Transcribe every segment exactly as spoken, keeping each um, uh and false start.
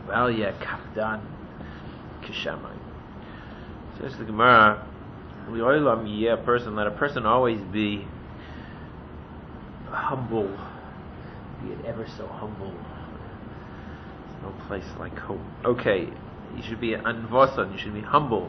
Valia kapdan kishamai. Says the Gemara, Li'olam yeh a person, let a person always be humble, be it ever so humble. There's no place like home. Okay, you should be anvasan, you should be humble.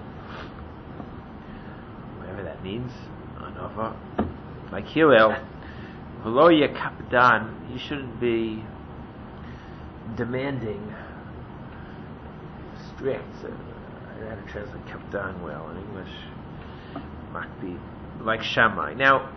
Whatever that means, anava. Like Hillel, v'lo yeh kapdan, you shouldn't be demanding, strict. Uh, I don't know how to translate kapdan well in English. Might be like Shammai. Now,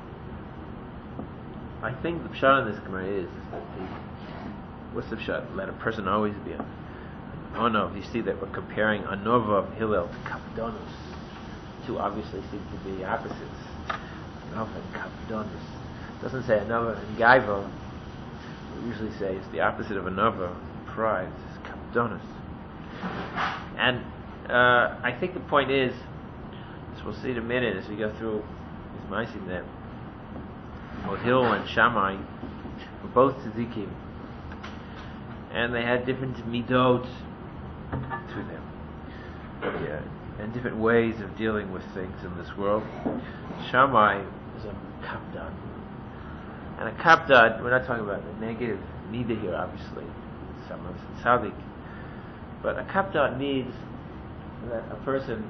I think the pshat in this Gemara is, is that the, what's the pshat? Let a person always be a Anov. You see that we're comparing Anova of Hillel to Kapdonus. Two obviously seem to be opposites. Anova and Kapdonus. It doesn't say Anova and Gaiva. We usually say it's the opposite of Anova, pride. It's Kapdonus. And uh, I think the point is, as we'll see in a minute as we go through these Maisim, that both Hillel and Shammai were both tzaddikim, and they had different midot to them, yeah, and different ways of dealing with things in this world. Shammai is a kapdan, and a kapdan, we're not talking about the negative neither here, obviously. Someone's a tzaddik, but a kapdan means that a person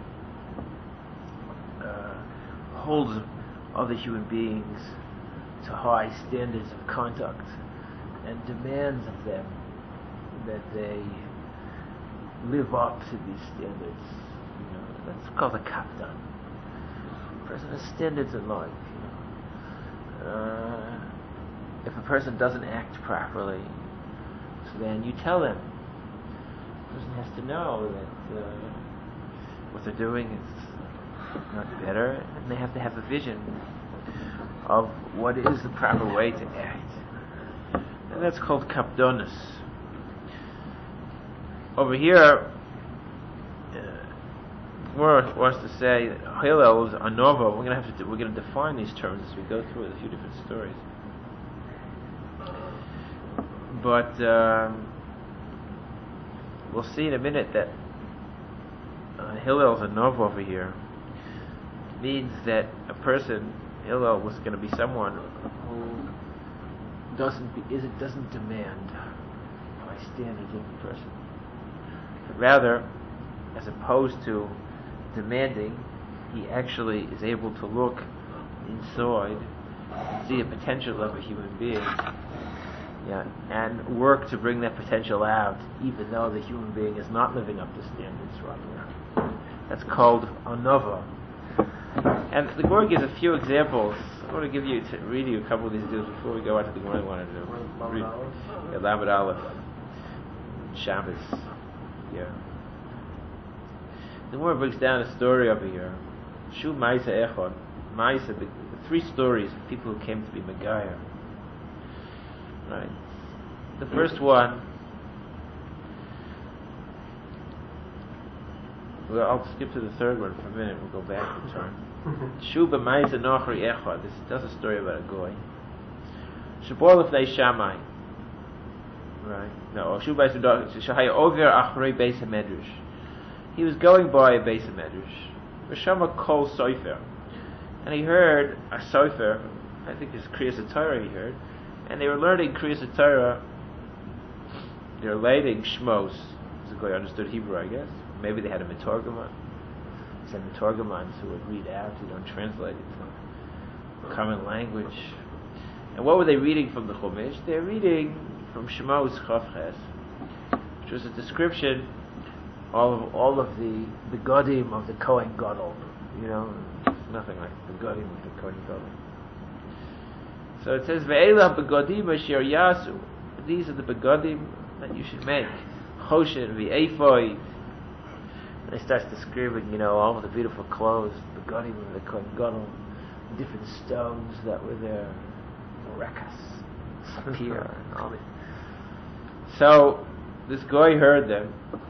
uh, holds other human beings to high standards of conduct and demands of them that they live up to these standards. You know, that's called a kapdan. A person has standards in life. You know, uh, if a person doesn't act properly, so then you tell them. The person has to know that uh, what they're doing is not better, and they have to have a vision of what is the proper way to act. And that's called kapdonus. Over here, Gemara wants to say that Hillel is anova. We're going to have to do, we're going to define these terms as we go through a few different stories. But um, we'll see in a minute that uh, Hillel's anova over here means that a person, Hillel, was going to be someone who doesn't be, is it doesn't demand high standards of a person, but rather, as opposed to demanding, he actually is able to look inside and see the potential of a human being, yeah, and work to bring that potential out, even though the human being is not living up to standards right now. That's called anova. And the Gemara gives a few examples. I want to give you, to read you a couple of these deals before we go on to the Gemara I wanted to read. Yeah, Lamed Aleph, Shabbos. Yeah. The Gemara breaks down a story over here. Shu Maisa Echad. Maisa, the, the three stories of people who came to be Megayah. Right. The first one, well, I'll skip to the third one for a minute. We'll go back and turn. Shu B'Maisa Nochri Echad. This tells a story about a goy. Shabor Lefnei Shammai. Right. No. Shu B'Maisa Nochri Shahai Over Achrei Beis HaMedrash. He was going by a Beis HaMedrash. V'Shama Kol Sofer. And he heard a Sofer, I think it's Kriyas HaTorah he heard, and they were learning Kriyas HaTorah. They were learning Shmos. The guy understood Hebrew, I guess. Maybe they had a Metorgaman. Some Metorgamans who would read out, who don't translate it to common language. And what were they reading from the Chumash? They were reading from Shmos Chavches, which was a description of all of the the Godim of the Kohen Gadol. You know, nothing like the Godim of the Kohen Gadol. So it says, Ve'elah begodim asher yasu. These are the begodim that you should make. Choshen v'ephod. And he starts describing, you know, all of the beautiful clothes, the begodim of the Kohen Gadol, the different stones that were there, Rekas, Sapir, and all this. So this guy heard them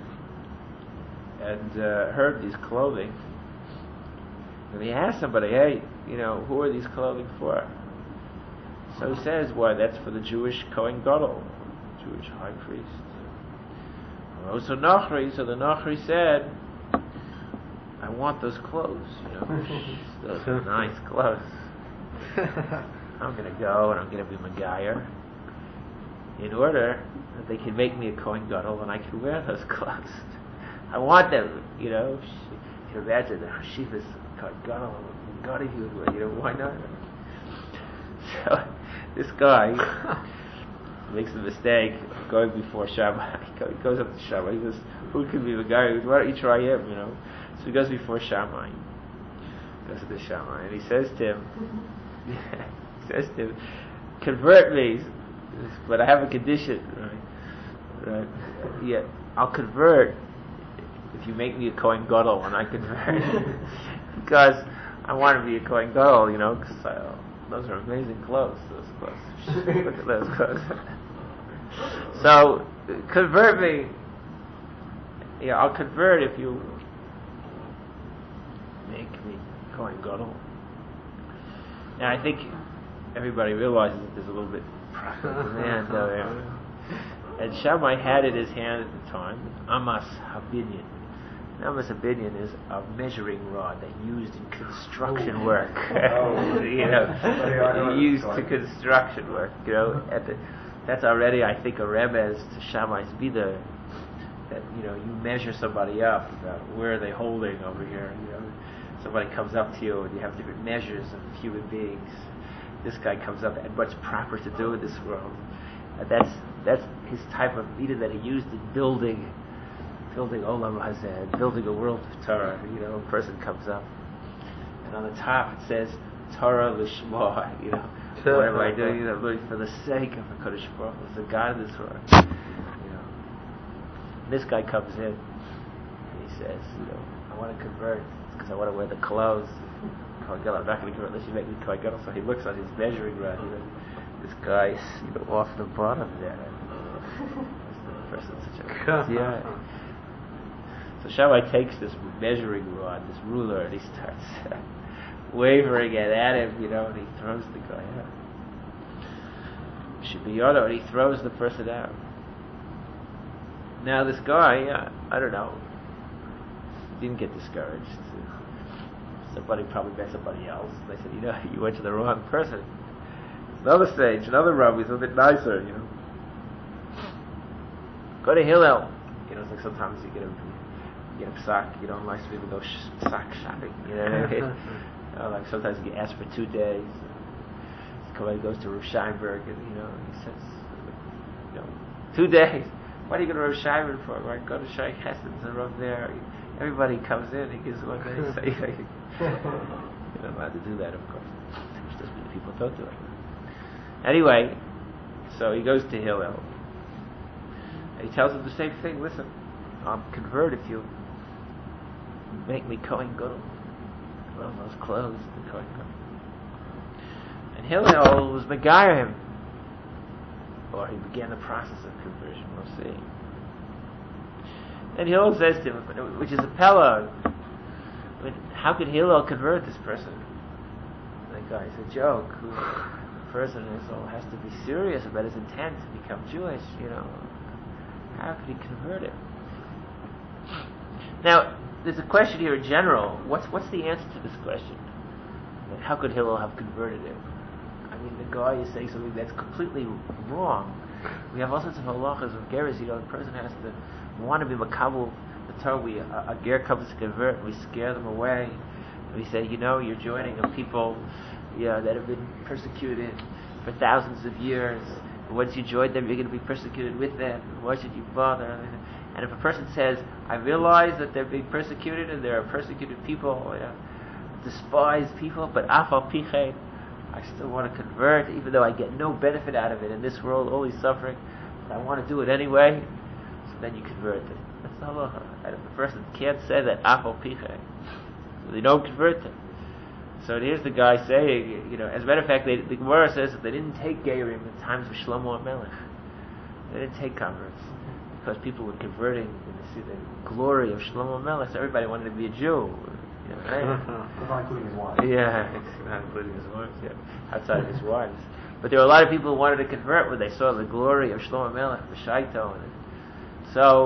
and uh, heard these clothing, and he asked somebody, hey, you know, who are these clothing for? So he says, why, that's for the Jewish Kohen Gadol, Jewish high priest. Oh, so Nachri, so the Nachri said, I want those clothes, you know, those are nice clothes. I'm going to go and I'm going to be Megayer in order that they can make me a Kohen Gadol and I can wear those clothes. I want them, you know. You can imagine the Hashivas Kohen Gadol, Gadol he would wear, you know, why not? So this guy makes a mistake of going before Shammai. He goes up to Shammai. He goes, who can be the guy? He goes, why don't you try him, you know? So he goes before Shammai. He goes to the Shammai. And he says to him, he says to him, convert me, but I have a condition, right? Right? Yeah, I'll convert if you make me a Kohen Gadol when I convert. Because I want to be a Kohen Gadol, you know, because uh, those are amazing clothes, those clothes. Look at those clothes. So, convert me. Yeah, I'll convert if you make me Kohen Gadol. Now, I think everybody realizes that there's a little bit practical demand down there. And Shammai had in his hand at the time Amas Habinyan. Amas Habinyan is a measuring rod that used in construction oh. work. Oh. you know, used to construction work. You know, at the, that's already, I think, a remez to Shammai's Bida. That you know, you measure somebody up about where are they holding over here. You know, somebody comes up to you and you have different measures of human beings. This guy comes up and what's proper to do in this world. And that's that's his type of Bida that he used in building. Building Olam Hazeh, building a world of Torah. You know, a person comes up, and on the top it says Torah Lishma. You know, what am I doing? You know, I'm doing for the sake of the Kodesh Baruch Hu, the God of this world. You know, and this guy comes in, and he says, you know, I want to convert because I want to wear the clothes. I'm not going to convert unless you make me Kohen Gadol. So he looks on his measuring rod. You know, this guy's you know off the bottom there. The person's such a yeah. So Shammai takes this measuring rod, this ruler, and he starts wavering it at him, you know, and he throws the guy out. Shibiyono, and he throws the person out. Now this guy, uh, I don't know, didn't get discouraged. Somebody probably met somebody else. They said, you know, you went to the wrong person. Another stage, another rabbi is a bit nicer, you know. Go to Hillel. You know, it's like sometimes you get a You get a psak, you know, nice people go sh- psak shopping, you know what I mean? You know, like sometimes you get asked for two days. Somebody goes to Rav Scheinberg and, you know, he says, you know, two days. Why do you go to Rav Scheinberg for? Right? Go to Shaykh Hessen's and Rav there. Everybody comes in, he gives one day. So, you know, you're not allowed to do that, of course. Which doesn't mean people don't do it. Anyway, so he goes to Hillel. And he tells him the same thing. Listen, I'll convert if you make me Kohen Gadol. Well, those clothes, the Kohen Gadol. And Hillel was Megayer him. Or he began the process of conversion, we'll see. And Hillel says to him, which is a pella, I mean, how could Hillel convert this person? And the guy, it's a joke. The person is, oh, has to be serious about his intent to become Jewish, you know. How could he convert him? Now, there's a question here in general. What's what's the answer to this question? Like, how could Hillel have converted him? I mean, the guy is saying something that's completely wrong. We have all sorts of halachas of geras. You know, the person has to want to be makabel the Torah. We a, a ger comes to convert, and we scare them away. And we say, you know, you're joining a people, you know, that have been persecuted for thousands of years. And once you join them, you're going to be persecuted with them. Why should you bother? And if a person says, I realize that they're being persecuted and there are persecuted people, you know, despised people, but afal pichein, I still want to convert, even though I get no benefit out of it in this world, only suffering, but I want to do it anyway, so then you convert them. That's the halacha. And if the person can't say that, afal pichein, so they don't convert them. So here's the guy saying, you know, as a matter of fact, they, the Gemara says that they didn't take Gerim in times of Shlomo HaMelech. They didn't take converts. Because people were converting and they see the glory of Shlomo HaMelech, so everybody wanted to be a Jew. You know, right? Not including his wife. Yeah, it's not including his wives, yeah. Outside of his wives. But there were a lot of people who wanted to convert when they saw the glory of Shlomo HaMelech, the Shaito. And so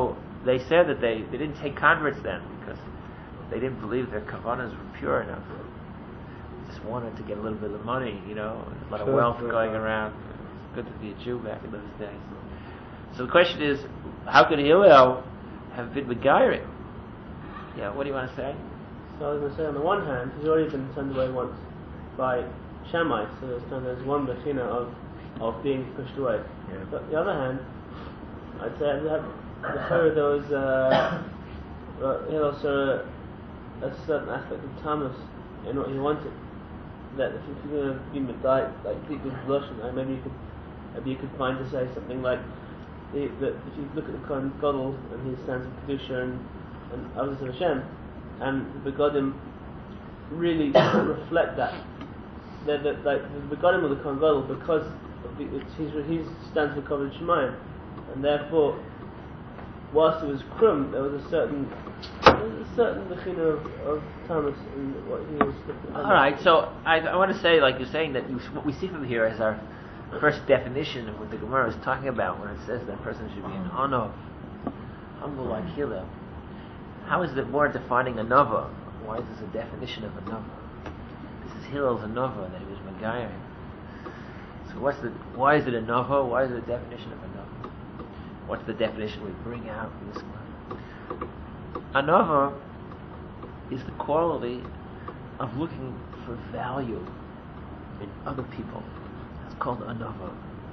they said that they, they didn't take converts then because they didn't believe their kavanas were pure enough. They just wanted to get a little bit of money, you know, a lot of sure, wealth sure, going sure. around. It's good to be a Jew back in those days. So the question is, how could Hillel have been beguiling? Yeah, what do you want to say? So I was going to say, on the one hand, he's already been turned away once by Shammai, so there's, there's one bechina of of being pushed away. Yeah. But on the other hand, I'd say that the Torah there was uh, uh, Hillel saw a certain aspect of Thomas in what he wanted. That if you're going to be medite, like deep with blush, like maybe you could maybe you could find to say something like the, that if you look at the Kohen Gadol and his stands of Kedusha and and others of Hashem, and the Begodim really reflect that. They're the, like the Begodim of the Kohen Gadol, because of the, it's, he's, he stands for Kavod Shemayim, and therefore, whilst it was Krum, there was a certain there was a certain bechina of, of Thomas in what he was looking at. All right, so I, I want to say, like you're saying, that you, what we see from here is our first definition of what the Gemara is talking about when it says that a person should be an Anov, humble like Hillel. How is it more defining a Nova? Why is this a definition of a Nova? This is Hillel's a Nova that he was Megayim. So what's the? Why is it a Nova? Why is it a definition of a Nova? What's the definition we bring out in this one? A Nova is the quality of looking for value in other people. That's called a Nova.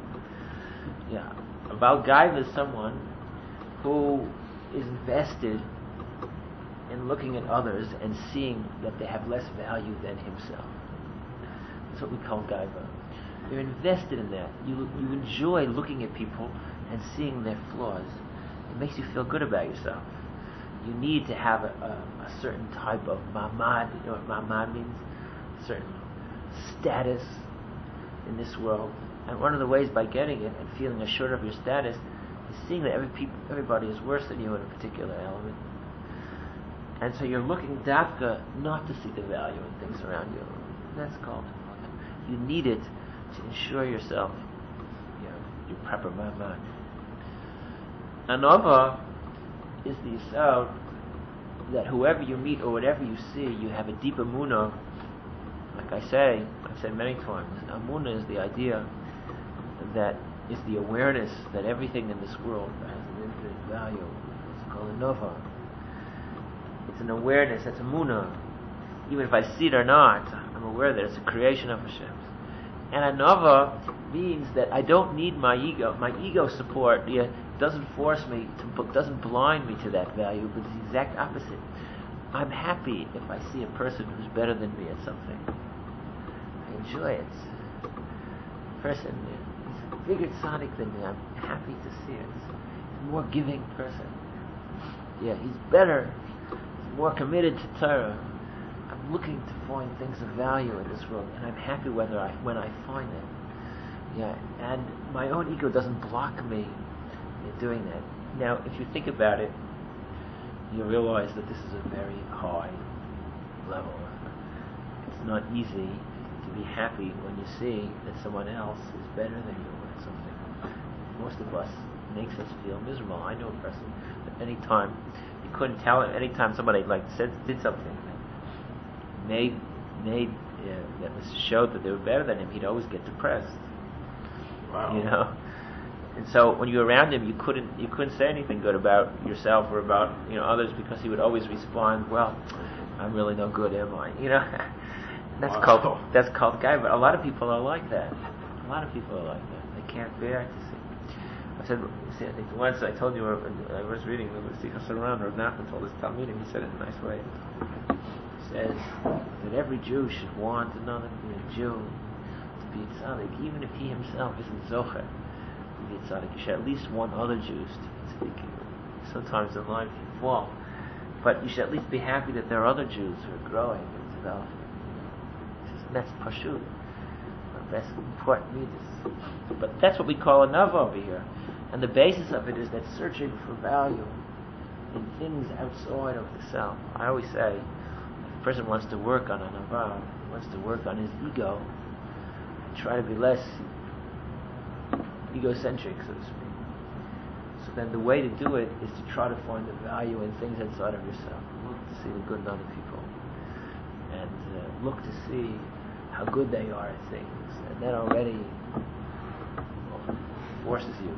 Yeah. A Balgaiva is someone who is invested in looking at others and seeing that they have less value than himself. That's what we call gaiva. You're invested in that. You you enjoy looking at people and seeing their flaws. It makes you feel good about yourself. You need to have a, a, a certain type of mamad. You know what mamad means? A certain status in this world. And one of the ways by getting it and feeling assured of your status is seeing that every people, everybody is worse than you in a particular element. And so you're looking dafka not to see the value in things around you. That's called. You need it to ensure yourself, you know, your proper mamad. Anova is the yisod that whoever you meet or whatever you see, you have a deep emunah. Like I say, I've said many times, emunah is the idea that is the awareness that everything in this world has an infinite value. It's called anova. It's an awareness, that's emunah. Even if I see it or not, I'm aware that it's a creation of Hashem. And anova means that I don't need my ego. My ego support yeah, doesn't force me, to, doesn't blind me to that value, but it's the exact opposite. I'm happy if I see a person who's better than me at something. I enjoy it. A person is a bigger tzaddik than me. I'm happy to see it. He's a more giving person. Yeah, he's better. He's more committed to Torah. I'm looking to find things of value in this world, and I'm happy whether I when I find it. Yeah, and my own ego doesn't block me in doing that. Now, if you think about it, you realize that this is a very high level. It's not easy to be happy when you see that someone else is better than you at something. Most of us makes us feel miserable. I know a person that any time you couldn't tell him, any time somebody like said did something that made made uh, that was showed that they were better than him, he'd always get depressed. Wow. You know. And so when you were around him, you couldn't you couldn't say anything good about yourself or about you know others because he would always respond, "Well, I'm really no good, am I?" You know, that's Wow. called that's called guy. But a lot of people are like that. A lot of people are like that. They can't bear to see. I said, see, I think once I told you I was reading the Sichas Saran, Rav Nachman told his Talmidim. He said it in a nice way. He says that every Jew should want another Jew to be a tzaddik, even if he himself isn't zocher. Be a tzaddik. You should at least want other Jews to be tzaddikim. Sometimes in life you fall, but you should at least be happy that there are other Jews who are growing and developing. And that's pashut. That's important midas. But that's what we call a nava over here, and the basis of it is that searching for value in things outside of the self. I always say, if a person wants to work on a nava, wants to work on his ego, and try to be less egocentric, so to speak. So then the way to do it is to try to find the value in things outside of yourself. Look to see the good in other people, and uh, look to see how good they are at things, and that already forces you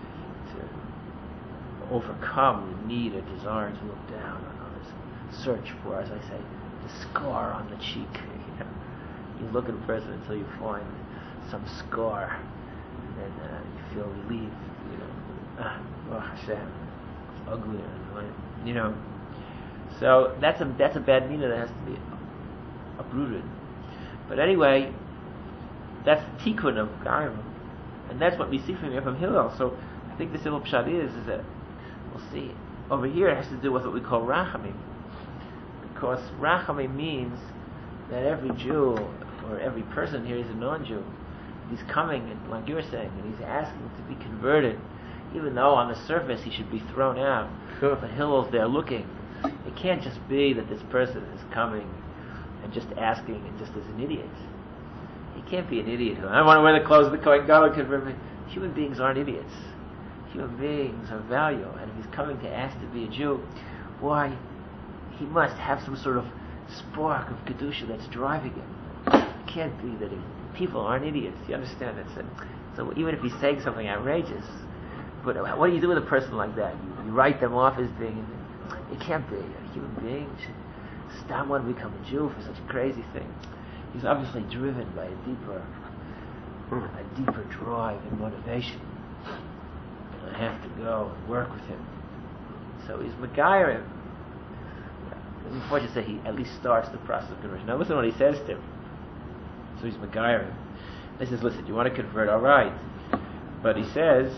to overcome the need or desire to look down on others. Search for, as I say, the scar on the cheek. You know, you look at a person until you find some scar, and then uh, you feel relieved. You know, ah, oh Hashem, it's ugly, you know. So that's a that's a bad mina that has to be uprooted. But anyway, that's the tikkun of Gaim, and that's what we see from here from Hillel. So I think the simple pshat is is that we'll see over here it has to do with what we call rachamim, because rachamim means that every Jew or every person here is a non-Jew. He's coming, and like you were saying, and he's asking to be converted, even though on the surface he should be thrown out. Sure. The Hillel's there looking. It can't just be that this person is coming and just asking and just as an idiot. He can't be an idiot. I want to wear the clothes of the Kohen Gadol convert me. Human beings aren't idiots. Human beings have value, and if he's coming to ask to be a Jew, why, he must have some sort of spark of kedusha that's driving him. It can't be that he, people aren't idiots. You understand that? So, so even if he's saying something outrageous, but what do you do with a person like that? You, you write them off as being. It can't be. A human being should stop want to become a Jew for such a crazy thing. He's obviously driven by a deeper, a deeper drive and motivation. And I have to go and work with him. So he's Megayirim. Before you say he at least starts the process of conversion. Now listen to what he says to him. So he's Megayirim. He says, listen, you want to convert, all right. But he says,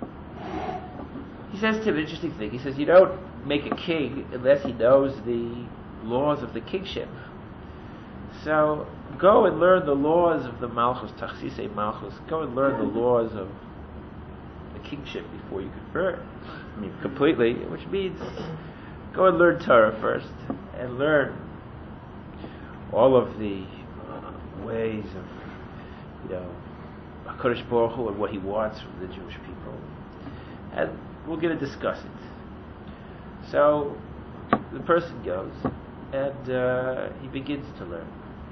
he says to him an interesting thing. He says, you don't make a king unless he knows the laws of the kingship. So go and learn the laws of the Malchus, Tachsisei Malchus. Go and learn the laws of the kingship before you convert. I mean, completely, which means go and learn Torah first, and learn all of the uh, ways of, you know, HaKadosh Baruch Hu and what He wants from the Jewish people, and we're going to discuss it. So the person goes, and uh, he begins to learn.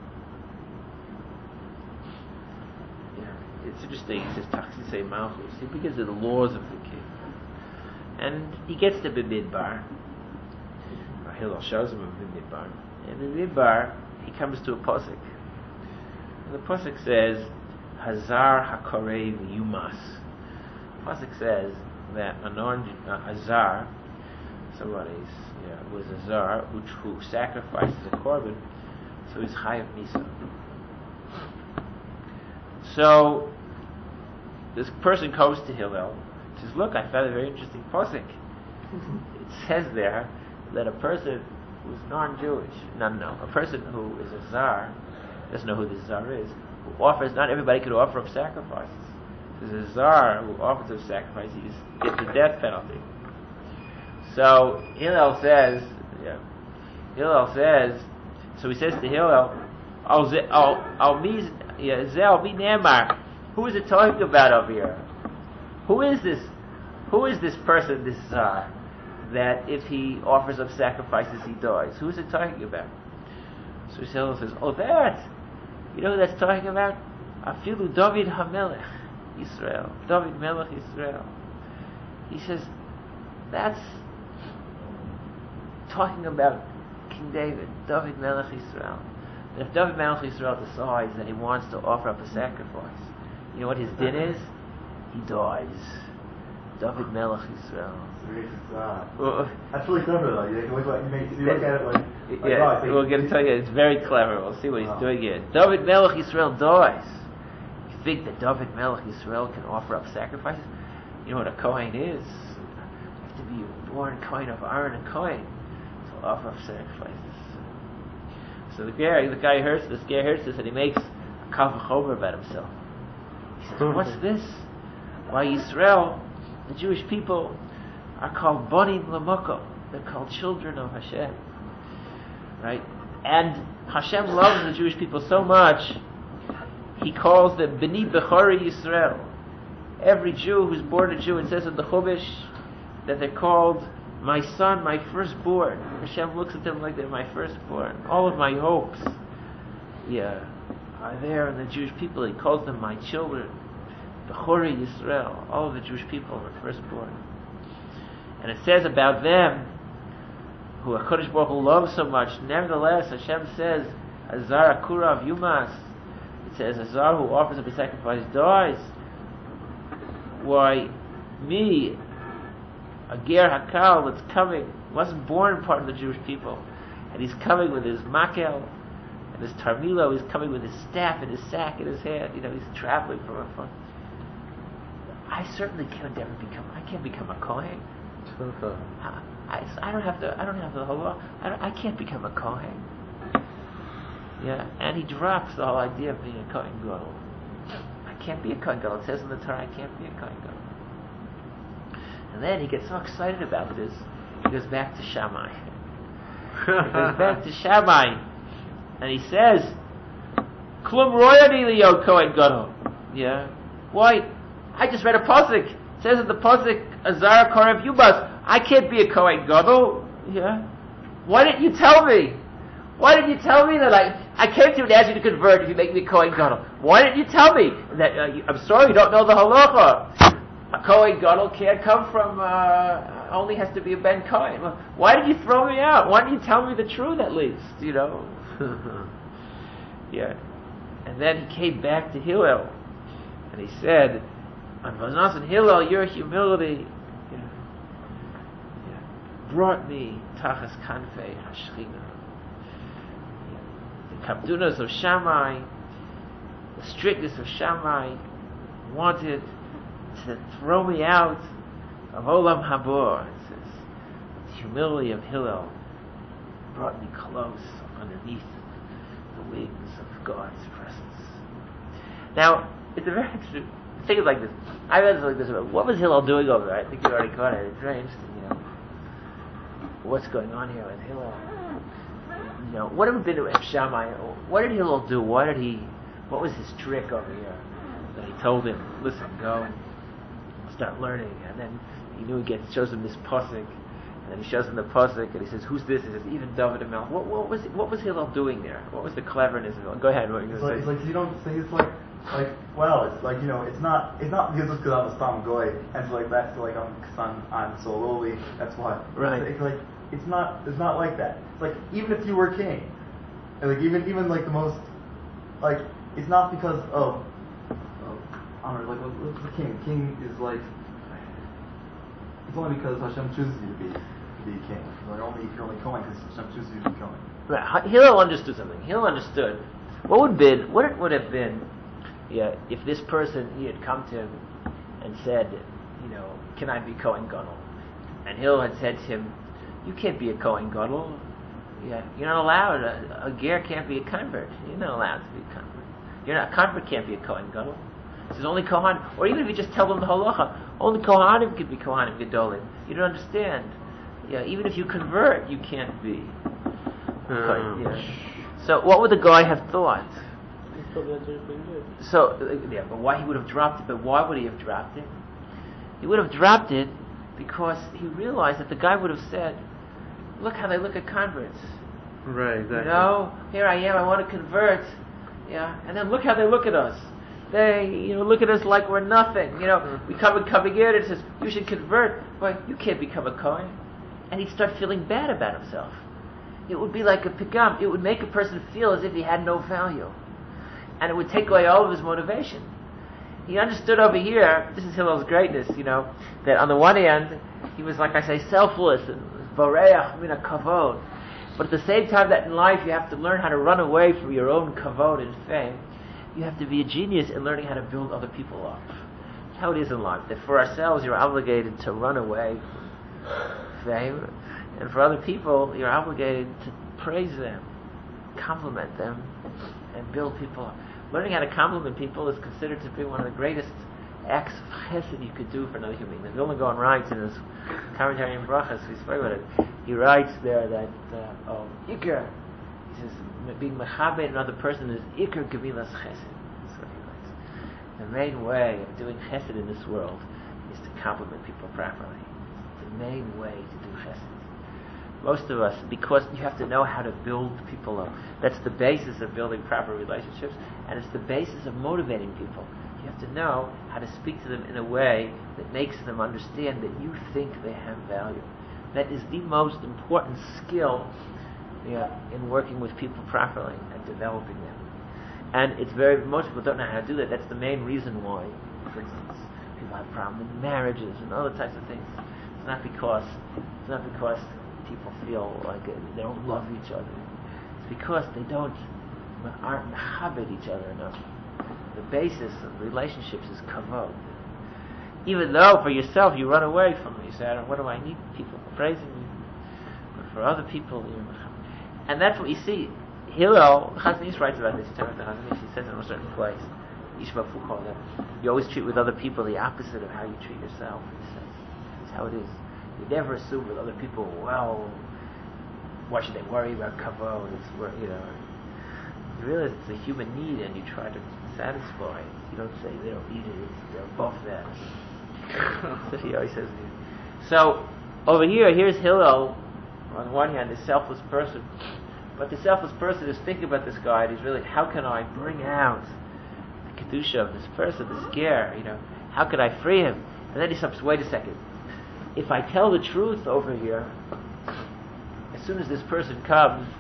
Yeah, it's interesting. He says Tachsisei Malchus. He begins with the laws of the king, and he gets to Bimidbar. Hillel shows him in Bimidbar. In Bimidbar, he comes to a pasuk, and the pasuk says, "Hazar hakorei v'yumas." The pasuk says that a non a zar, somebody's yeah, was a zar who, who sacrifices a korban, so he's chayav misa. So this person goes to Hillel, says, "Look, I found a very interesting pasuk. It says there that a person who's non-Jewish, no, no, no, a person who is a zar, doesn't know who this zar is, who offers, not everybody could offer up sacrifices. There's a zar who offers up sacrifices, he gets the death penalty." So Hillel says, yeah, Hillel says, so he says to Hillel, "Al al mi zel mi nemar." Who is it talking about over here? Who is this? Who is this person? This zar, that if he offers up sacrifices, he dies. Who is it talking about? So Hillel says, "Oh, that. You know who that's talking about? Afilu David HaMelech Yisrael. David Melech Yisrael." He says, that's talking about King David, David Melech Yisrael. And if David Melech Yisrael decides that he wants to offer up a sacrifice, you know what his din is? He dies. David Melech Yisrael. Uh, That's really clever, though. You look, like, you, make, you look at it like, like yeah, right, we're going to tell you, it's very clever. We'll see what he's wow. doing here. David Melech Yisrael dies. You think that David Melech Yisrael can offer up sacrifices? You know what a Kohen is? You have to be born Kohen of Aaron and Kohen to offer up sacrifices. So the guy, the guy hears this, guy hears this, and he makes a kal v'chomer about himself. He says, "What's this? Why Yisrael, the Jewish people, are called Banim L'Makom. They're called children of Hashem, right? And Hashem loves the Jewish people so much, He calls them B'ni Bechori Yisrael. Every Jew who's born a Jew, it says in the Chumash, that they're called my son, my firstborn. Hashem looks at them like they're my firstborn. All of my hopes, yeah, are there in the Jewish people. He calls them my children. Bechorei Yisrael. All of the Jewish people are firstborn. And it says about them, who HaKadosh Baruch Hu loves so much, nevertheless, Hashem says, Azar Akurav Yumas. It says, Azar who offers up a sacrifice dies. Why, me, a Ger Hakal that's coming, wasn't born part of the Jewish people, and he's coming with his makel and his tarmilo, he's coming with his staff and his sack in his hand, you know, he's traveling from afar. I certainly can't ever become, I can't become a Kohen. I, I, I don't have the, I don't have the whole, I, don't, I can't become a Kohen. Yeah, and he drops the whole idea of being a Kohen Gadol. I can't be a Kohen Gadol. It says in the Torah, I can't be a Kohen Gadol. And then he gets so excited about this, he goes back to Shammai. He goes back to Shammai, and he says, Klum royani liyo Kohen Gadol. Yeah. Why? I just read a pasuk. It says in the pasuk, Azar Korav Yubas, I can't be a Kohen Gadol. Yeah. Why didn't you tell me? Why didn't you tell me that I I came to you and asked you to convert if you make me a Kohen Gadol? Why didn't you tell me that? Uh, you, I'm sorry, you don't know the halacha. A Kohen Gadol can't come from. Uh, only has to be a Ben Kohen. Why did you throw me out? Why didn't you tell me the truth at least? You know. Yeah. And then he came back to Hillel, and he said, "On Vaznas and Hillel, your humility yeah, yeah, brought me tachas kanfei hashchina." Kabdunas of Shammai, the strictness of Shammai, wanted to throw me out of Olam Habor. It says, the humility of Hillel brought me close underneath the wings of God's presence. Now, it's a very interesting. Think of it like this. I read it like this. What was Hillel doing over there? I think you already caught it. It's very interesting, you know. What's going on here with Hillel? You know, what had been to Shammai? What did Hillel do? Why did he? What was his trick over here? That he told him, "Listen, go, start learning." And then he knew he gets shows him this pasuk, and then he shows him the pasuk, and he says, "Who's this?" He says, "Even David HaMelech." What, what was what was Hillel doing there? What was the cleverness of it? Go ahead. What are you it's going like, to say? It's like you don't say it's like like well, it's like you know, it's not it's not because because I'm a Stam Goy and so like that's like I'm son I'm so lowly. That's why. Right. It's like it's not it's not like that. It's like even if you were king, and like even even like the most like it's not because of, of honor. Like what's the king? King is like it's only because Hashem chooses you to be to be king. Like only if you're only Kohen because Hashem chooses you to be Kohen. Right. Hillel understood something. Hillel understood what would been what it would have been, yeah, if this person he had come to him and said, you know, can I be Kohen Gadol? And Hillel had said to him, you can't be a Kohen Gadol. Yeah, you're not allowed. A, a ger can't be a convert. You're not allowed to be a convert. You're not a convert can't be a Kohen Gadol. It says only Kohan, or even if you just tell them the halacha, only Kohanim could be Kohanim Gedolim. You don't understand. Yeah, even if you convert, you can't be. Um, yeah. So what would the guy have thought? So uh, yeah, but why he would have dropped it? But why would he have dropped it? He would have dropped it because he realized that the guy would have said, "Look how they look at converts." Right. Exactly. You know, here I am. I want to convert. Yeah, and then look how they look at us. They, you know, look at us like we're nothing. You know, we come and coming in and says, "You should convert." Well, you can't become a Kohen, and he'd start feeling bad about himself. It would be like a pigam. It would make a person feel as if he had no value, and it would take away all of his motivation. He understood over here. This is Hillel's greatness. You know, that on the one hand, he was, like I say, selfless and boreach min kavod. But at the same time, that in life you have to learn how to run away from your own kavod and fame. You have to be a genius in learning how to build other people up. That's how it is in life. That for ourselves, you're obligated to run away from fame, and for other people, you're obligated to praise them, compliment them, and build people up. Learning how to compliment people is considered to be one of the greatest acts of chesed you could do for another human being. The Vilna Gaon writes in his commentary in Brachas, we spoke about it. He writes there that uh, oh, Iker, he says, being mechabed another person is Iker gemilas chesed. That's what he writes. The main way of doing chesed in this world is to compliment people properly. It's the way to do chesed. Most of us, because you have to know how to build people up. That's the basis of building proper relationships, and it's the basis of motivating people. You have to know how to speak to them in a way that makes them understand that you think they have value. That is the most important skill, yeah, in working with people properly and developing them. And it's very, most people don't know how to do that. That's the main reason why, for instance, people have problems in marriages and other types of things. It's not because it's not because people feel like they don't love each other. It's because they don't aren't habit each other enough. The basis of relationships is kavod. Even though for yourself you run away from it, you say, I don't, what do I need people praising me? But for other people, you know, and that's what you see. Hillel, Chazon Ish writes about this. He says in a certain place, Yishma Foucault, that you always treat with other people the opposite of how you treat yourself. He says that's how it is. You never assume with other people, well, why should they worry about kavod? It's you know. You realize it's a human need, and you try to satisfy it. You don't say they don't need it; it's, they're above that. So he always says. So over here, here's Hillel. On the one hand, this selfless person, but the selfless person is thinking about this guy, and he's really, how can I bring out the kedusha of this person, the scare? You know, how can I free him? And then he stops. Wait a second. If I tell the truth over here, as soon as this person comes,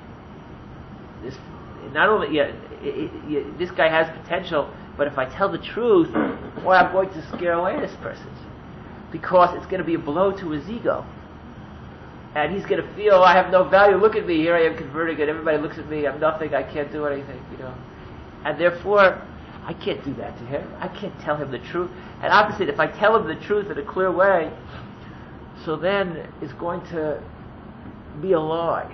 this. Not only, yeah, it, it, it, this guy has potential, but if I tell the truth, well, I'm going to scare away this person, because it's going to be a blow to his ego, and he's going to feel, I have no value. Look at me, here I am converting, and everybody looks at me. I'm nothing. I can't do anything, you know, and therefore I can't do that to him. I can't tell him the truth. And opposite, if I tell him the truth in a clear way, so then it's going to be a lie.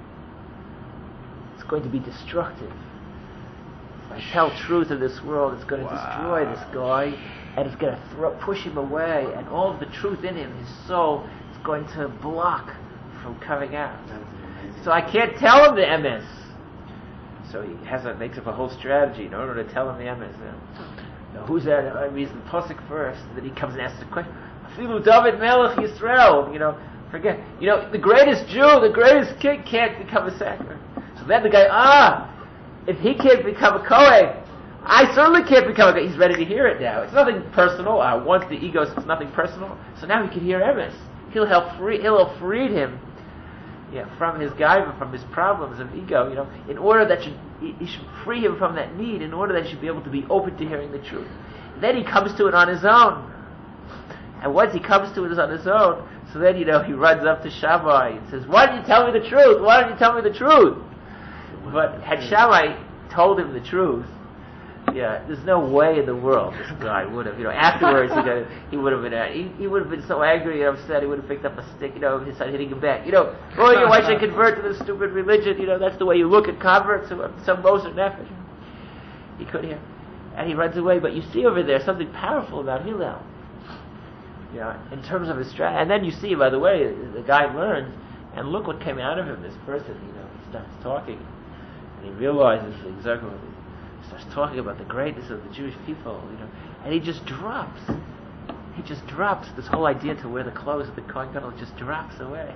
Going to be destructive. If I tell truth in this world, it's going to wow. destroy this guy, and it's going to throw, push him away, and all of the truth in him, his soul, is going to block from coming out. So I can't tell him the M S. So he has a, makes up a whole strategy in order to tell him the M S. Now, who's that? I mean, the pasuk first, and then he comes and asks the question. Afilu David Melech Yisrael. You know, forget. You know, the greatest Jew, the greatest king, can't become a sacrifice. So then the guy, ah, if he can't become a Kohen, I certainly can't become a Kohen. He's ready to hear it now. It's nothing personal. Uh, once the ego, it's nothing personal. So now he can hear emes. He'll help free. He'll have freed him, yeah, from his gaiva, from his problems of ego. You know, in order that should, he should free him from that need. In order that he should be able to be open to hearing the truth. Then he comes to it on his own. And once he comes to it on his own, so then you know he runs up to Shammai and says, "Why didn't you tell me the truth? Why didn't you tell me the truth?" But had Shammai told him the truth, yeah, there's no way in the world this guy would have, you know, afterwards he, got, he would have been, uh, he, he would have been so angry and upset, he would have picked up a stick, you know, and started hitting him back. You know, oh, yeah, why should I convert to this stupid religion? You know, that's the way you look at converts, some Moser Nefesh. He couldn't hear. And he runs away, but you see over there something powerful about Hillel. Yeah, in terms of his strategy. And then you see, by the way, the guy learns, and look what came out of him, this person, you know, he starts talking. And he realizes exactly what he starts talking about the greatness of the Jewish people, you know, and he just drops. He just drops this whole idea to wear the clothes of the Kohen Gadol, just drops away.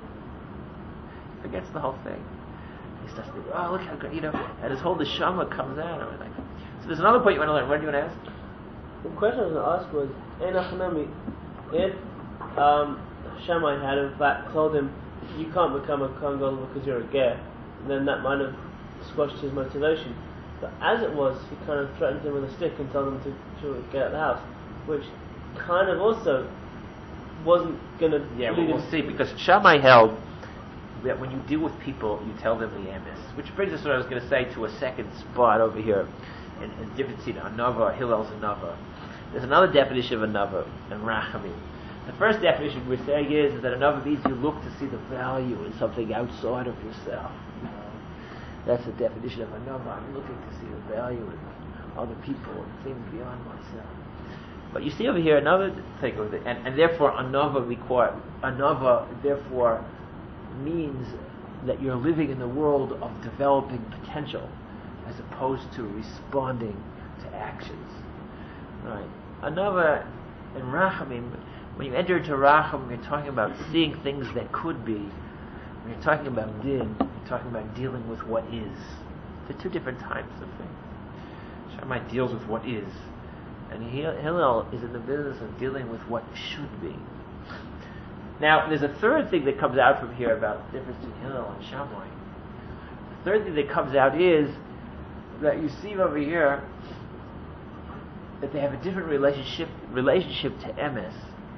He forgets the whole thing. He starts thinking, oh, look how great, you know, and his whole neshama comes out. And like, so there's another point you want to learn. What do you want to ask? The question I was going to ask was, Ein Achanami, if um, Shammai had in fact told him, you can't become a Kohen Gadol because you're a ger, then that might have squashed his motivation. But as it was, he kind of threatened him with a stick and told him to, to get out of the house, which kind of also wasn't going to yeah, well, we'll see, because Shammai held that when you deal with people, you tell them the emes. Which brings us to what I was going to say, to a second spot over here, in, in different seat, Anava, Hillel's Anava. There's another definition of Anava, and Rachamim. The first definition we're saying is, is that Anava means you look to see the value in something outside of yourself. You know? That's the definition of Anava. I'm looking to see the value in other people and things beyond myself. But you see over here another thing, of the, and, and therefore Anava require Anava therefore means that you're living in the world of developing potential, as opposed to responding to actions. Right? Anava and Rachamim, When you enter into Racham, you're talking about seeing things that could be. When you're talking about Din, you're talking about dealing with what is. They're two different types of things. Shammai deals with what is, and Hillel is in the business of dealing with what should be. Now, there's a third thing that comes out from here about the difference between Hillel and Shammai. The third thing that comes out is that you see over here that they have a different relationship relationship to Emes.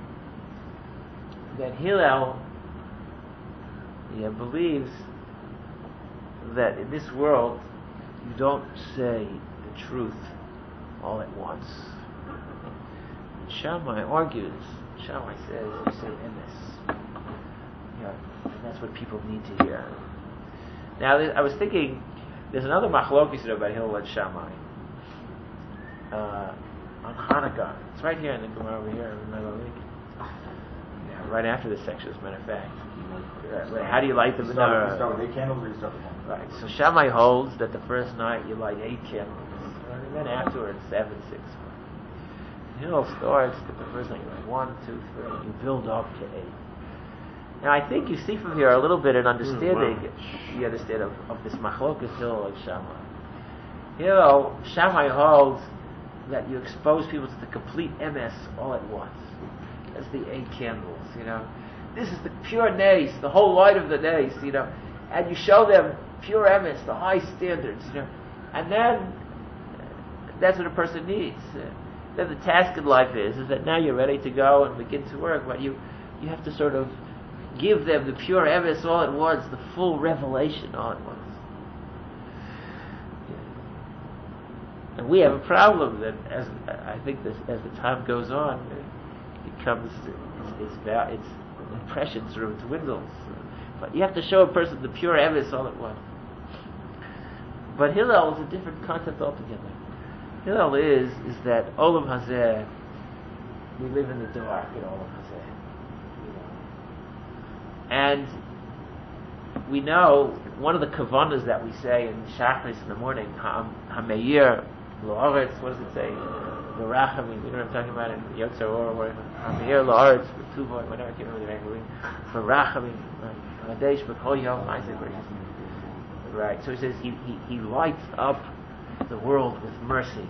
That Hillel yeah, believes that in this world you don't say the truth all at once. And Shammai argues, Shammai says you say Emes. Yeah, and that's what people need to hear. Now, I was thinking, there's another machlokes about Hillel and Shammai uh, on Hanukkah. It's right here in the Gemara over here in Melalik. Yeah, right after this section, as a matter of fact. Uh, how do you light the menorah? You start with eight candles, or you start with one? Right. So Shammai holds that the first night you light eight candles, and then afterwards seven, six. Hillel starts that the first night you light one, two, three. You build up to eight. Now, I think you see from here a little bit an understanding, mm, wow. you understand, of, of this machlokas Hillel and Shammai. Hillel, Shammai holds that you expose people to the complete emes all at once. That's the eight candles, you know. This is the pure nace, the whole light of the nace, you know. And you show them pure emes, the high standards, you know. And then, that's what a person needs. Uh, then the task in life is, is that now you're ready to go and begin to work, but you, you have to sort of give them the pure emes all at once, the full revelation all at once. Yeah. And we have a problem that, as I think, this, as the time goes on, it becomes its its, its, its impression sort of dwindles. But you have to show a person the pure emes all at once. But Hillel is a different concept altogether. Hillel is is that Olam Hazeh, we live in the dark in Olam Hazeh. And we know one of the kavanas that we say in Shachris in the morning, Hameir La'aretz, what does it say? The Rachamim, you know what I'm talking about in Yotzar Or, Hameir La'aretz, B'Tuvah, whatever, I can't remember the exact wording, for Rachamim, Hadesh, B'Kol Yom, Isaac, right? So he says he, he, he lights up the world with mercy.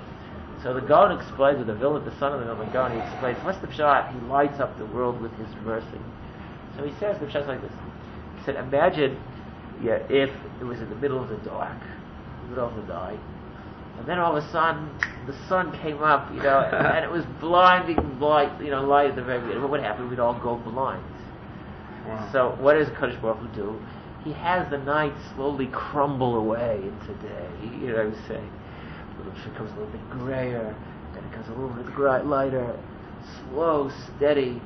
So the Gaon explains, with the Vilna, the son of the Vilna Gaon, he explains, what's the pshat? He lights up the world with his mercy. So he says the pshat like this. He said, imagine yeah, if it was in the middle of the dark, middle of the night, and then all of a sudden the sun came up, you know, and, and it was blinding light, you know, light at the very beginning. What would happen? We'd all go blind. Wow. So what does Kadosh Baruch Hu do? He has the night slowly crumble away into day. You know what I'm saying? It becomes a little bit grayer, then it becomes a little bit gri- lighter, slow, steady,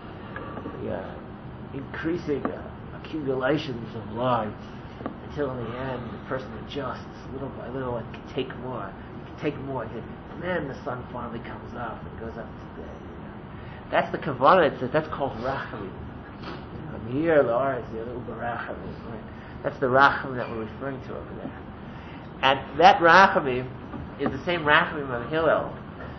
yeah, increasing uh, accumulations of light, until in the end the person adjusts little by little and can take more, can take more, and then the sun finally comes up and goes up to day. You know? That's the kavanah. That's called rachamim. Here, Lord, is the other uber rachamim. Right? That's the rachamim that we're referring to over there. And that rachamim is the same rachamim of Hillel.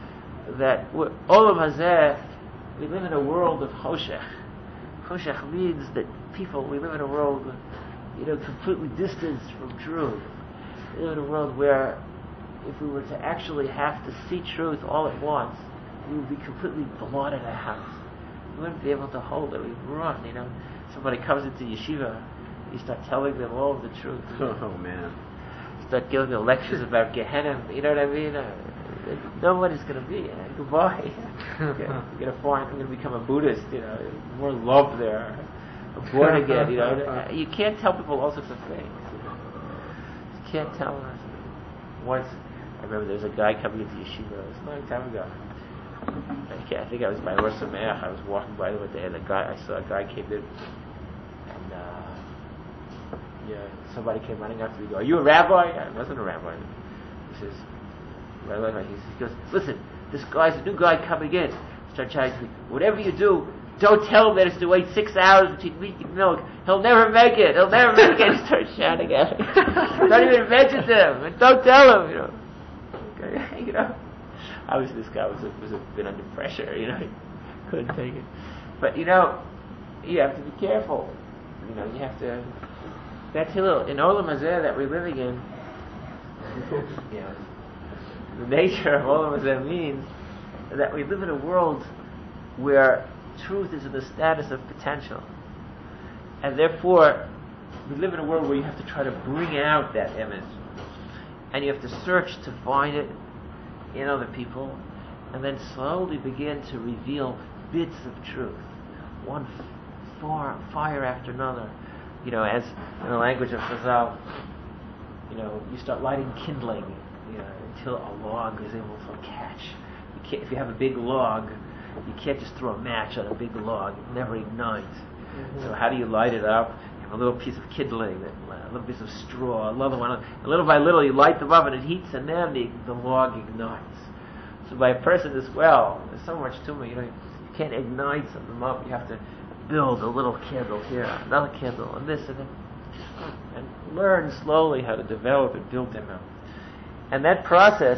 That olam hazeh, we live in a world of choshech. Choshech means that people, we live in a world, you know, completely distanced from truth. We live in a world where, if we were to actually have to see truth all at once, we would be completely blotted out. We wouldn't be able to hold it. We'd run, you know. Somebody comes into yeshiva, you start telling them all of the truth. Oh, man. Start giving them lectures about Gehenna, you know what I mean? Uh, nobody's going to be. Uh, goodbye. You're going to find, I'm going to become a Buddhist, you know. More love there. I'm born again, you know. You can't tell people all sorts of things. You know. You can't tell them. Once, I remember there was a guy coming into yeshiva. It was a long time ago. I think I was by Rosh Hashanah. I was walking by them one day, and a guy, I saw a guy came in, and uh, yeah, somebody came running up to me. Go, are you a rabbi? I wasn't a rabbi. He says, rabbi. He goes, listen, this guy's a new guy coming in. Start chatting to me. Whatever you do, don't tell him that it's to wait six hours between meat and milk. He'll never make it. He'll never make it. He starts shouting at me. Don't even mention to him. Don't tell him. You know. Okay, you know. Obviously, this guy was a, was a bit under pressure, you know. couldn't take it. But you know, you have to be careful. You know, you have to. That's Hillel in Olam Hazeh that we're living in. You know, the nature of Olam Hazeh means that we live in a world where truth is in the status of potential, and therefore we live in a world where you have to try to bring out that image, and you have to search to find it in other people, and then slowly begin to reveal bits of truth, one far fire after another. You know, as in the language of Chazal, you know, you start lighting kindling, you know, until a log is able to catch. You can't, if you have a big log, you can't just throw a match on a big log; it never ignites. Mm-hmm. So how do you light it up? You have a little piece of kindling, a little piece of straw, another one. And little by little, you light them up, and it heats, and then the, the log ignites. So by a person as well, there's so much to me. You know, you can't ignite them up. You have to build a little candle here, another candle, and this, and then, and learn slowly how to develop and build them up. And that process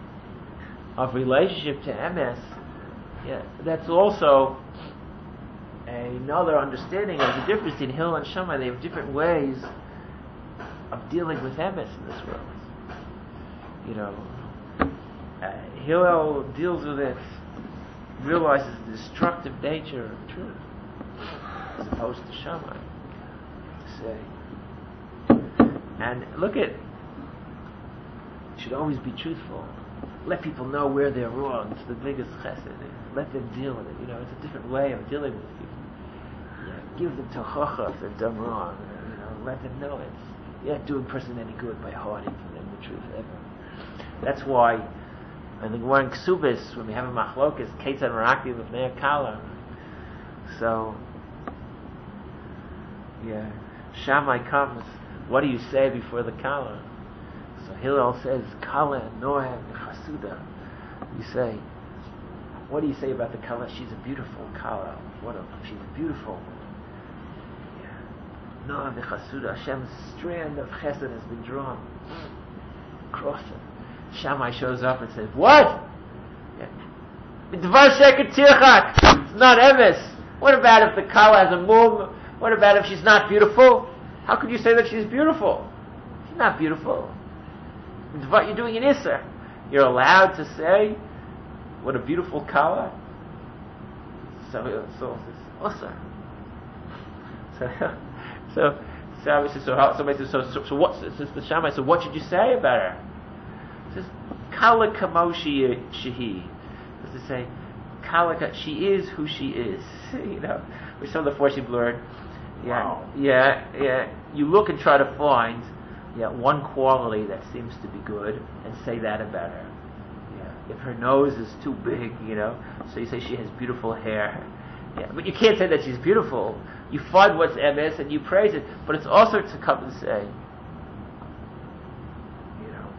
of relationship to M S, yeah, that's also another understanding of the difference in Hillel and Shammai. They have different ways of dealing with M S in this world. You know, uh, Hillel deals with it, realizes the destructive nature of truth, as opposed to Shammai, to say. And look at, should always be truthful. Let people know where they're wrong. It's the biggest chesed. Let them deal with it. You know, it's a different way of dealing with people. Yeah, give them tochacha if they've done wrong. You know, let them know it. You're not doing a person any good by hiding from them the truth ever. That's why, in the Gemara in Ksubis, when we have a machlokas, Ketzad Merakti Lifnei Kala. So, yeah, Shammai comes. What do you say before the Kala? So Hillel says, Kala Nohem Chasuda. You say, what do you say about the Kala? She's a beautiful Kala. What a, she's beautiful. Yeah. Nohem Chasuda. Hashem's strand of Chesed has been drawn across it. Shammai shows up and says, what? Midvar Sheket Tirchak. It's not Emes. What about if the Kala has a mum? What about if she's not beautiful? How could you say that she's beautiful? She's not beautiful. You're doing an Isser. You're allowed to say, what a beautiful Kala. So, so it's Isser. So, so, so obviously, so, how, somebody says, so, so, so what, says the Shammai, so what should you say about her? It says, Kala Kamoshi Shehi. As to say, Kala, she is who she is. You know, which some of the Forshim learn. Yeah, wow. yeah, yeah. You look and try to find, yeah, one quality that seems to be good, and say that about her. Yeah, if her nose is too big, you know, so you say she has beautiful hair. Yeah, but you can't say that she's beautiful. You find what's M S and you praise it, but it's also to come and say, you know,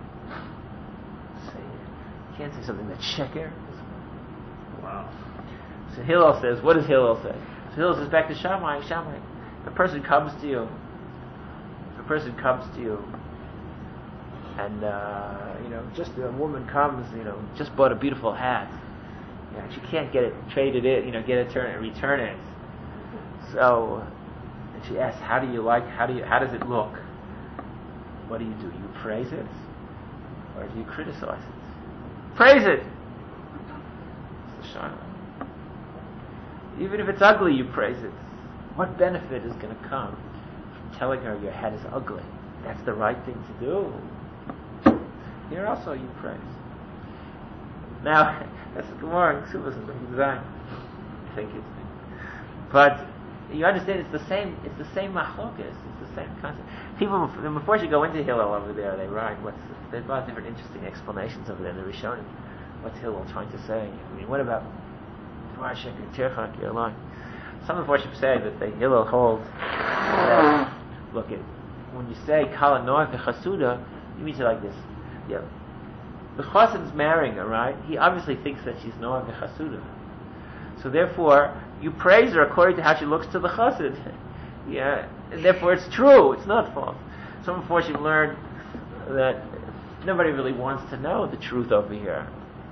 say you can't say something that's sheker. Wow. So Hillel says, what does Hillel say? So Hillel says back to Shammai, Shammai, if a person comes to you, if a person comes to you, and uh, you know, just a woman comes, you know, just bought a beautiful hat, you know, she can't get it traded in, you know, get it turned, return it. So, and she asks, how do you like, how do you, how does it look? What do you do? You praise it, or do you criticize it? Praise it. It's the Shammai. Even if it's ugly, you praise it. What benefit is going to come from telling her your head is ugly? That's the right thing to do. Here also you praise. Now, that's the Gemara in Ksubas and the design. I think it's. But you understand, it's the same. It's the same machlokas. It's the same concept. People, before you go into Hillel over there, they write what's. There's a lot of different interesting explanations over there. They're showing what's Hillel trying to say. I mean, what about? You're lying. Some of the Forshim say that the Hillel holds that, look at, when you say Kala Noach Chasuda, you mean it like this. Yeah. The Chassid's marrying her, right? He obviously thinks that she's Noach Chasuda. So therefore, you praise her according to how she looks to the Chassid. Yeah. And therefore it's true, it's not false. Some of the Forshim learned that nobody really wants to know the truth over here.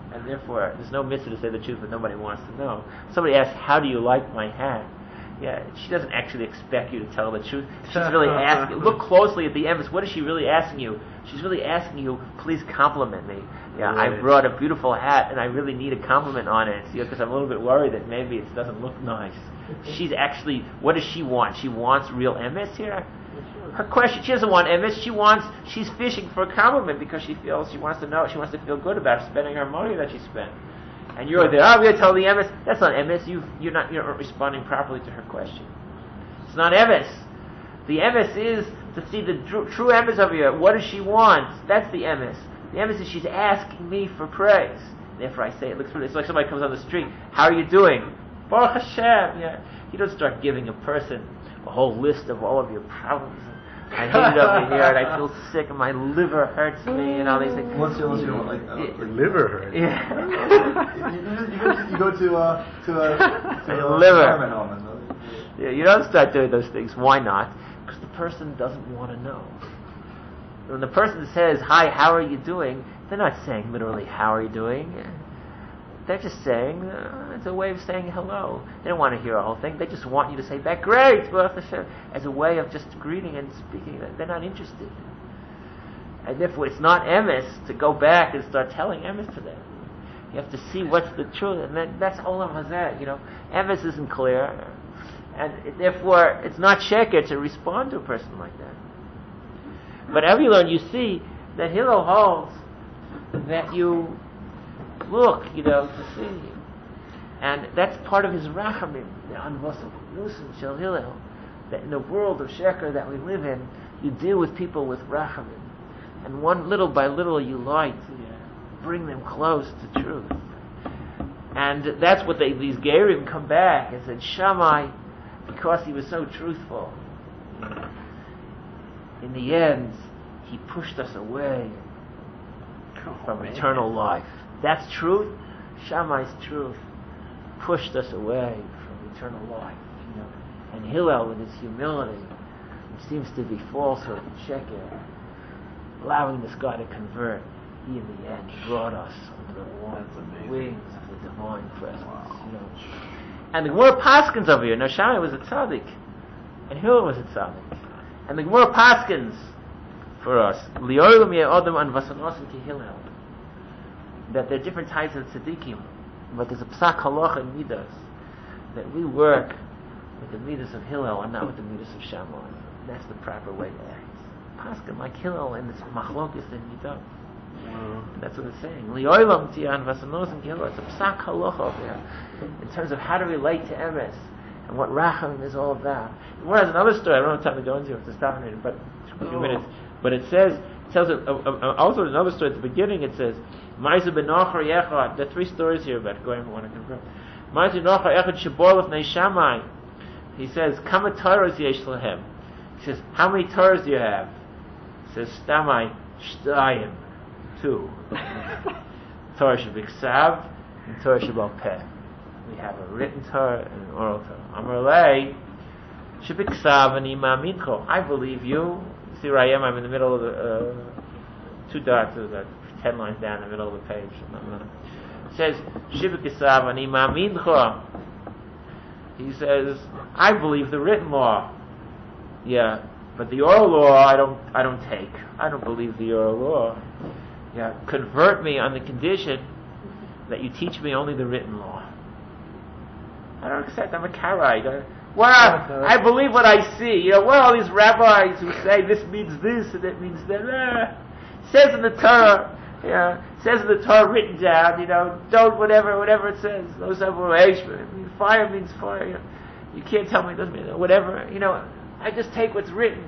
and therefore there's no mitzvah to say the truth, but nobody wants to know. Somebody asks, "How do you like my hat?" Yeah, she doesn't actually expect you to tell the truth. She's really asking. Look closely at the emes. What is she really asking you? She's really asking you, "Please compliment me." Yeah, right. I brought a beautiful hat, and I really need a compliment on it. See, because I'm a little bit worried that maybe it doesn't look nice. She's actually. What does she want? She wants real emes here. Her question, she doesn't want emes, she wants, she's fishing for a compliment because she feels, she wants to know, she wants to feel good about spending her money that she spent. And you're there, oh, I'm going to tell the emes. That's not emes, you, you're not you're not responding properly to her question. It's not emes. The emes is to see the true, true emes of you. What does she want? That's the emes. The emes is she's asking me for praise. Therefore I say, it looks really, it's like somebody comes on the street, how are you doing? Baruch Hashem. Yeah. You don't start giving a person a whole list of all of your problems. I hate it over here, and I feel sick, and my liver hurts me, and all these things. Unless you, unless you don't like, uh, like liver hurts. Yeah. you, you, you, go, you go to uh, to a, to a liver. retirement home. And, yeah, you don't start doing those things. Why not? Because the person doesn't want to know. When the person says, "Hi, how are you doing?" they're not saying literally, "How are you doing?" They're just saying, uh, it's a way of saying hello. They don't want to hear a whole thing. They just want you to say back, "Great," as a way of just greeting and speaking. They're not interested. And therefore, it's not emes to go back and start telling emes to them. You have to see what's the truth, and then that's olam hazeh. You know, emes isn't clear, and it, therefore, it's not sheker to respond to a person like that. But as you learn, you see that Hillel holds that you look, you know, to see. And that's part of his rachamim, the anvasam nusim shel Hillel, that in the world of sheker that we live in, you deal with people with rachamim. And one little by little you light, bring them close to truth. And that's what they, these Gerim come back and said, Shammai, because he was so truthful, in the end, he pushed us away from eternal life. That's truth. Shammai's truth pushed us away from eternal life. You know? And Hillel, with his humility, which seems to be falsehood and sheker, allowing this guy to convert, he in the end brought us under the warm wings of the divine presence. Wow. You know? And the Gemara Paskins over here. Now Shammai was a tzaddik, and Hillel was a tzaddik. And the Gemara Paskins for us, Li'olam ye'odem an vasanosim ki Hillel, that there are different types of tzaddikim, but there's a psak halacha in midas, that we work with the midas of Hillel and not with the midas of Shammai. That's the proper way to act. Paskin like Hillel in this machlokes in midah. And that's what it's saying. Li'olam ti'an vasanosim ki Hillel. It's a psak halacha over there in terms of how to relate to emes and what rachamim is all about. Whereas another story, I don't have time to go into it, to stop it, but a few minutes. But it says, it tells a, a, a, also another story at the beginning. It says, "Ma'aser b'nochar yechad." There are three stories here about going. I want to confirm. Ma'aser b'nochar yechad shebor lefnei Shammai. He says, "Kama Torahs yesh lehem." He says, "How many Torahs do you have?" He says, "Stamai shtayim, two." Torah shebiksav and Torah shebal peh. We have a written Torah and an oral Torah. Amar lei shebiksav ani ma'amincho. I believe you. See where I am? I'm in the middle of the uh, two dots, uh, ten lines down in the middle of the page. It says, Shibikasav ani ma'amincha. He says, I believe the written law. Yeah, but the oral law I don't I don't take. I don't believe the oral law. Yeah, convert me on the condition that you teach me only the written law. I don't accept. I'm a Karaite. Well, I believe what I see. You know, what are all these rabbis who say this means this and it means that? Uh, says in the Torah, yeah, says in the Torah written down, you know, don't whatever, whatever it says. Those are fire means fire. You know, you can't tell me it doesn't mean whatever. You know, I just take what's written.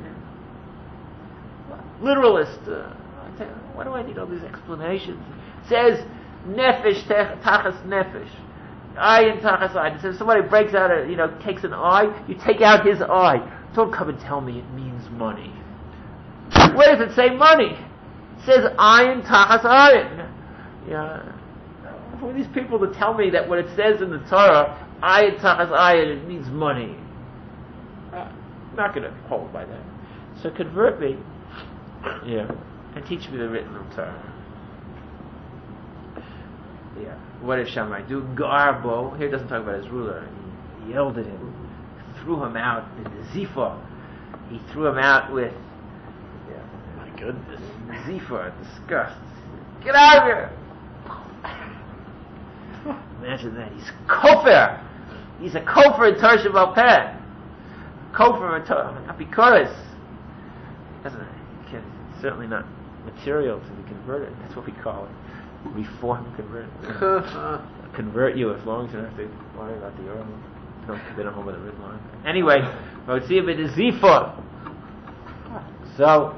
Literalist. Uh, I tell you, why do I need all these explanations? It says nefesh tachas nefesh. Eye and tachas eye. It says somebody breaks out a, you know, takes an eye, you take out his eye. Don't come and tell me it means money. Where does it say money? It says ayin tachas ayin. Yeah. For these people to tell me that what it says in the Torah, ayin tachas ayin, it means money. I'm not going to hold by that. So convert me, yeah, and teach me the written Torah. Yeah. What did Shammai do? Garbo. Here it doesn't talk about his ruler. He yelled at him, threw him out in the Zifa. He threw him out with, yeah, my goodness, Zifa, disgust. Get out of here! Imagine that. He's kofir. He's a kofir in Torah Sheba'al Peh. Kofir in Torah Apikoros. It's certainly not material to be converted. That's what we call it. Reform convert. Convert you as long as you don't have to worry about the oral. Don't, they don't hold by the red line. Anyway, Motzia b'Zifa. So,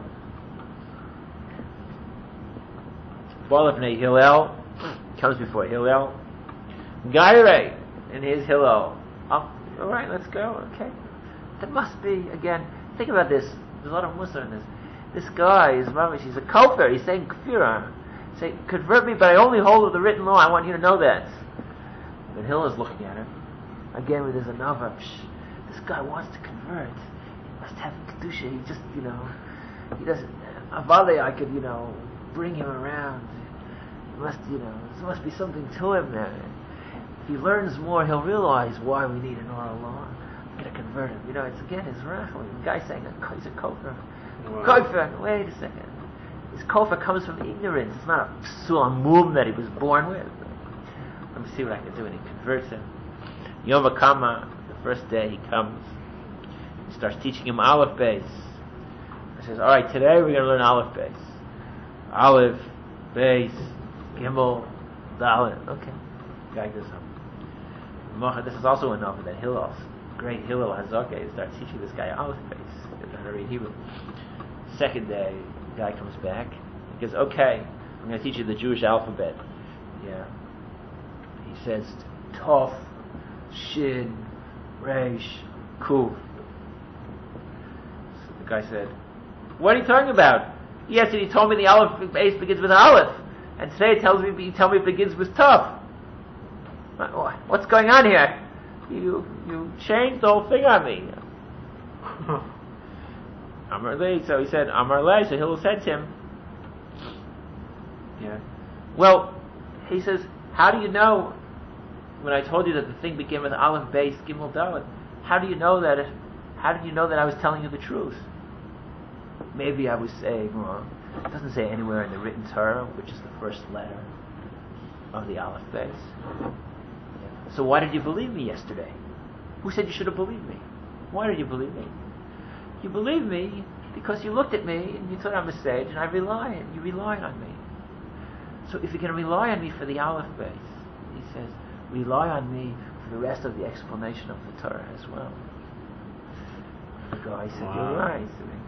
Balafnei Hillel comes before Hillel. Gaire in his Hillel. Oh, all right, let's go. Okay, that must be again. Think about this. There's a lot of Mussar in this. This guy is mamish. He's a kofir. He's saying kfira. Say, convert me, but I only hold of the written law. I want you to know that. And Hillel is looking at him again with his anava. This guy wants to convert. He must have kedusha. He just, you know, he doesn't. Avale, I could, you know, bring him around. He must, you know, there must be something to him there. If he learns more, he'll realize why we need an oral law. I'm going to convert him. You know, it's again his rachel. The guy saying he's a kofir. Wow. Kofir. Wait a second. His kofir comes from ignorance. It's not a psul mum that he was born with. Let me see what I can do. And he converts him. Yom HaKama, the first day he comes, he starts teaching him Aleph Beis. He says, all right, today we're going to learn Aleph Beis. Aleph, Beis, Gimel, Dalet. Okay. Guy goes home. This is also enough that Hillel, great Hillel Hazakeh, starts teaching this guy Aleph Beis. He doesn't know how to read Hebrew. Second day, the guy comes back. He goes, okay, I'm going to teach you the Jewish alphabet. Yeah. He says, Tov, Shin, Reish, Kuf. So the guy said, what are you talking about? Yes, and he told me the Aleph base begins with Aleph. And today it tells me, you tell me it begins with Tov. What's going on here? You you changed the whole thing on me. Amar Le, so he said, Amar Le, so Hillel said to him, yeah. Well, he says, how do you know, when I told you that the thing began with Aleph, Beis, Gimel, Dalet, how do you know that, it, how did you know that I was telling you the truth? Maybe I was saying wrong. It doesn't say anywhere in the written Torah, which is the first letter of the Aleph, Beis. So why did you believe me yesterday? Who said you should have believed me? Why did you believe me? You believed me because you looked at me and you thought I'm a sage and I rely and you relied on me. So if you're going to rely on me for the Aleph Beis, he says, rely on me for the rest of the explanation of the Torah as well. The guy said, wow. You're right.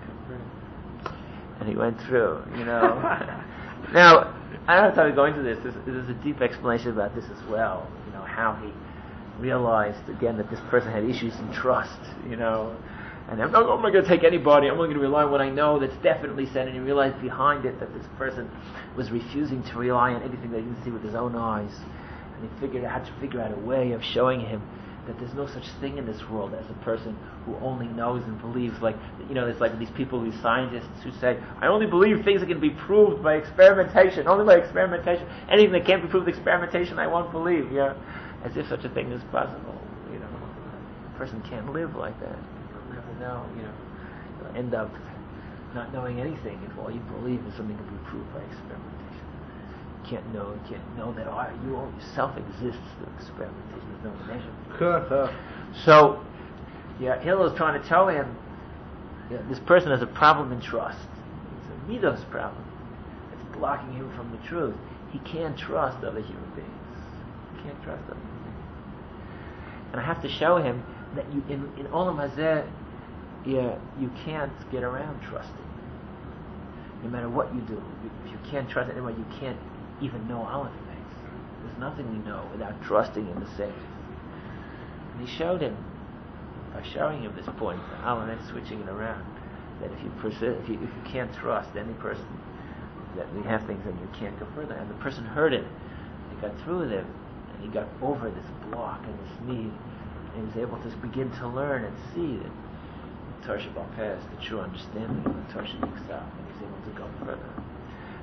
And he went through, you know. Now, I don't have time to go into this. There's, there's a deep explanation about this as well. You know, how he realized, again, that this person had issues in trust, you know. And I'm not, I'm not going to take anybody. I'm only going to rely on what I know that's definitely said. And he realized behind it that this person was refusing to rely on anything that he didn't see with his own eyes. And he figured out, had to figure out a way of showing him that there's no such thing in this world as a person who only knows and believes. Like, you know, it's like these people, these scientists who say, I only believe things that can be proved by experimentation, only by experimentation. Anything that can't be proved with experimentation, I won't believe. Yeah, as if such a thing is possible. You know, a person can't live like that. You'll never know. You know, you'll end up not knowing anything if all you believe is something can be proved by experimentation. You can't know. You can't know that oh, you yourself exists through experimentation. There's no measure. So, yeah, Hillel is trying to tell him, yeah, this person has a problem in trust. It's a midos problem. It's blocking him from the truth. He can't trust other human beings. He can't trust other human beings. And I have to show him that you, in in Olam Hazeh, yeah, you can't get around trusting. No matter what you do, if you can't trust anyone, you can't even know Aleph Beis. There's nothing we know without trusting in the sages. And he showed him, by showing him this point, Alan and switching it around, that if you persist, if you, if you can't trust any person, that we have things that you can't go further. And the person heard it, he got through with it, and he got over this block and this need, and he was able to begin to learn and see that Torah Sheba'al Peh is the true understanding of the Torah Sheba'al, and he was able to go further.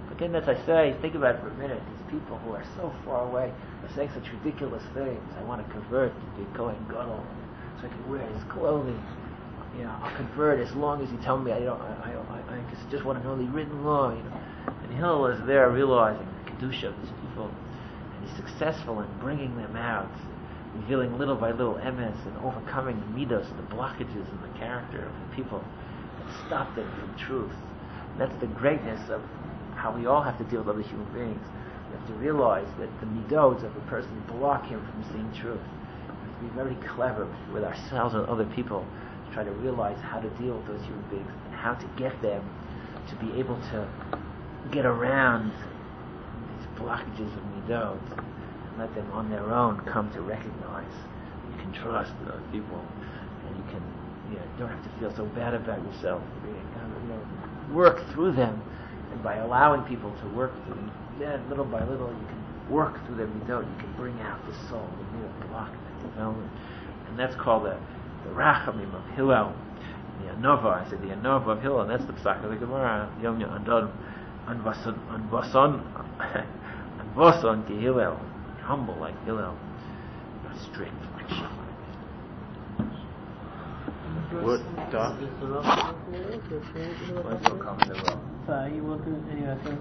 Again, as I say, think about it for a minute. These people who are so far away are saying such ridiculous things. I want to convert to be Kohen Gadol, so I can wear his clothing. You know, I'll convert as long as you tell me I don't. I, I, I just, just want to know the written law. You know, and Hillel is there realizing the kedusha of these people, and he's successful in bringing them out, revealing little by little emes and overcoming the midos, the blockages in the character of the people that stop them from truth. And that's the greatness of how we all have to deal with other human beings. We have to realize that the midos of a person block him from seeing truth. We have to be very clever with ourselves and other people to try to realize how to deal with those human beings and how to get them to be able to get around these blockages of midos and let them on their own come to recognize you can trust those people and you can, you know, don't have to feel so bad about yourself. You know, work through them. And by allowing people to work through them, then little by little you can work through their midot, you can bring out the soul, the real block that development. And that's called the, the Rachamim of Hillel, the Anova. I said the Anova of Hillel, and that's the Psak of the Gemara, Yom Ya'andon, Anvason, Anvason, Anvason ki Hillel, humble like Hillel, not strict like Shammai. What? Duh. Sorry, you want to, anyway, I think